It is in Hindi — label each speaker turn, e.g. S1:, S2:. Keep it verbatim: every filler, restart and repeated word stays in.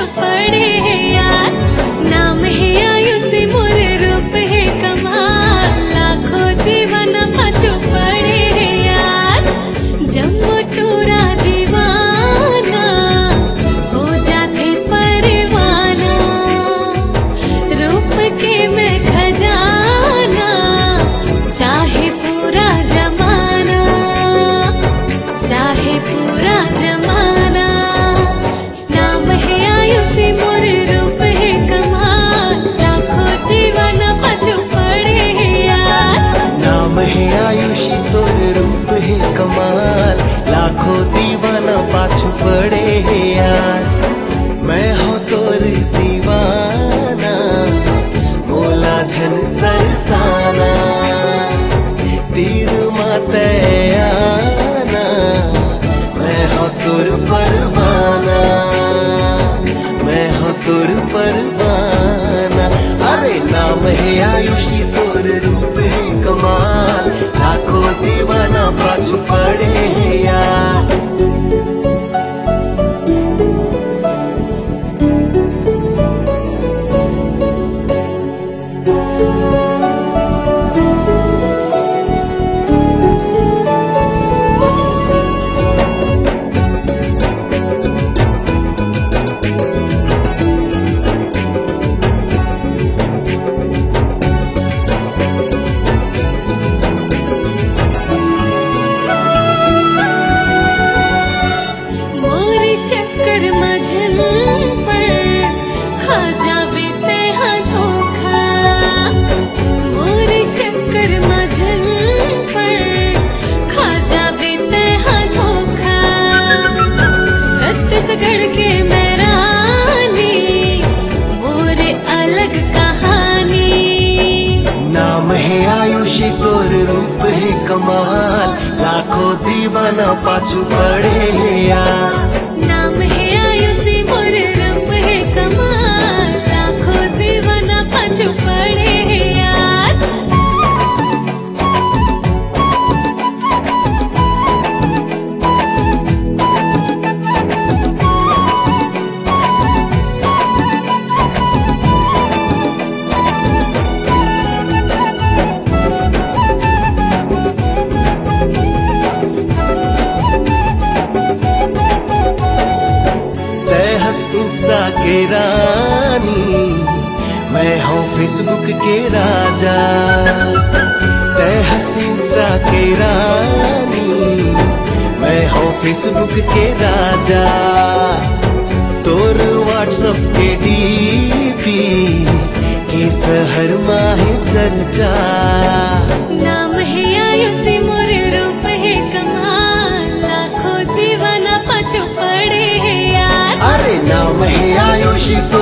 S1: पड़े है यार। नाम है आयुषी मोर रूप है कमाल, लाखों दीवाना पाछू पड़े है यार। जम्मू टूरा दीवाना हो जाते परवाना, रूप के मैं खजाना चाहे पूरा जमाना, चाहे पूरा जमाना। नाम है आयुषी मोर रूप है कमाल, लाखों दीवाना पाछू पड़े है यार।
S2: नाम है आयुषी तोर रूप है कमाल, लाखों दीवाना पाछू पड़े है यार। मैं हो तोर दीवाना मोला झन तरसाना, तीर माते आना मैं हो तोर परवाना, मैं हो तोर परवाना। अरे नाम है आयुषी तोर रूप है कमाल, लाखों दीवाना पाछू पड़े हैं यार।
S1: चक्कर मझल पर खा जावे ते हाँ धोखा, मोरे चक्कर मझल पर खा जावे ते हाँ धोखा। छत्तीसगढ़ के मैं रानी मोरे अलग कहानी।
S2: नाम है आयुषी तोर रूप है कमाल, लाखों दीवाना पाछू पड़े हैं यार।
S1: नाम है आयुषी मोर रूप है कमाल, लाखों दीवाना पाछू पड़े है यार।
S2: इंस्टा के रानी मैं हूँ फेसबुक के राजा, तै हंस इंस्टा के रानी मैं हूँ फेसबुक के राजा। तोर व्हाट्सएप के डीपी के शहर माहे चर्चा।
S1: नाम है आयुषी मोर रूप है कमाल, लाखों दीवाना पाछू पड़े है यार।
S2: अरे नाम है आयुषी